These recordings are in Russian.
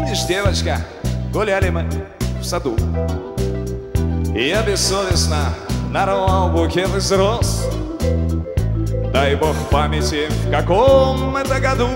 Помнишь, девочка, гуляли мы в саду, и я бессовестно нарвал букет из роз. Дай бог памяти, в каком это году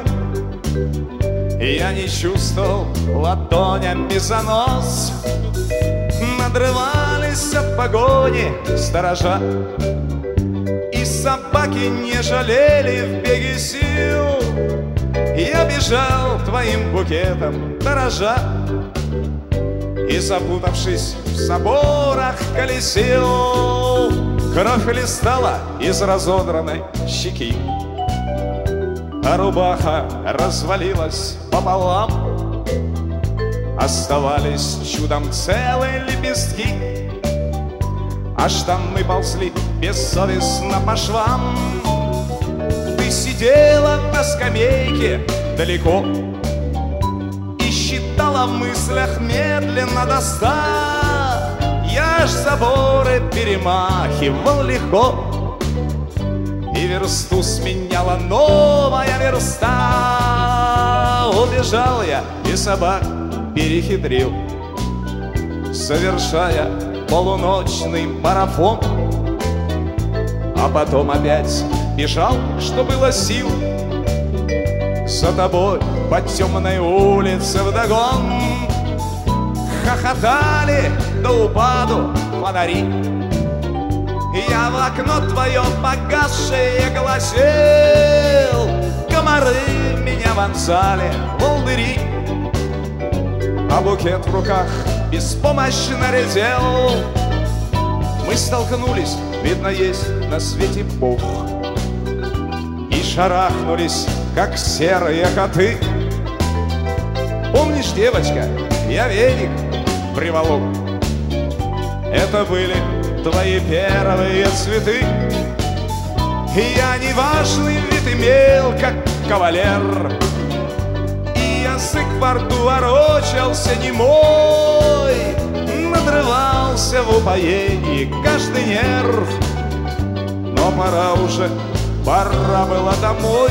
я не чувствовал ладонями занос. Надрывались от погони сторожа, и собаки не жалели в беге сил. Я бежал твоим букетом дорожа, и, запутавшись в соборах, колесил. Кровь хлестала из разодранной щеки, а рубаха развалилась пополам. Оставались чудом целые лепестки, а штаны ползли бессовестно по швам. Ты сидела на скамейке далеко и считала в мыслях медленно до 100. Я ж заборы перемахивал легко, и версту сменяла новая верста. Убежал я и собак перехитрил, совершая полуночный марафон. А потом опять бежал, что было сил, за тобой по темной улице вдогон. Хохотали до упаду фонари, я в окно твое погасшее глазел. Комары меня вонзали волдыри, а букет в руках беспомощно летел. Мы столкнулись, видно, есть на свете Бог, и шарахнулись, как серые коты. Помнишь, девочка, я веник приволок, это были твои первые цветы. И я неважный вид имел, как кавалер, и язык во рту ворочался немой. Надрывался в упоении каждый нерв, но пора уже, пора было домой.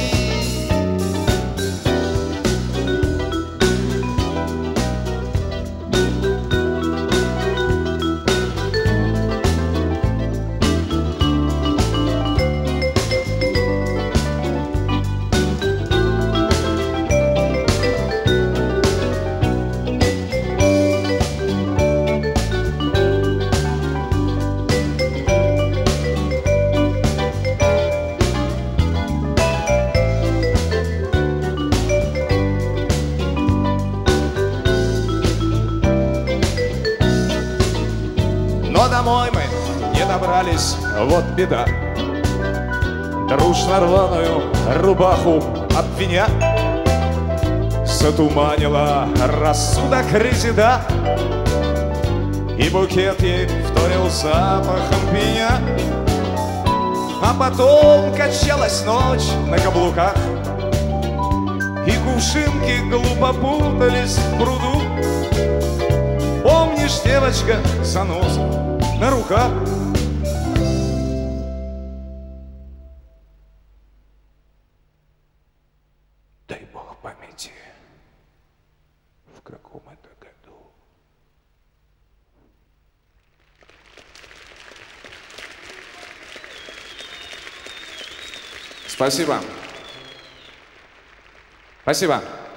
Но домой мы не добрались, вот беда. Дружно рваную рубаху обвиня затуманила рассудок резида, и букет ей вторил запахом пеня. А потом качалась ночь на каблуках, и кувшинки глупо путались в пруду. Помнишь, девочка, занозу на руках? Дай бог памяти, в каком это году. Спасибо. Спасибо.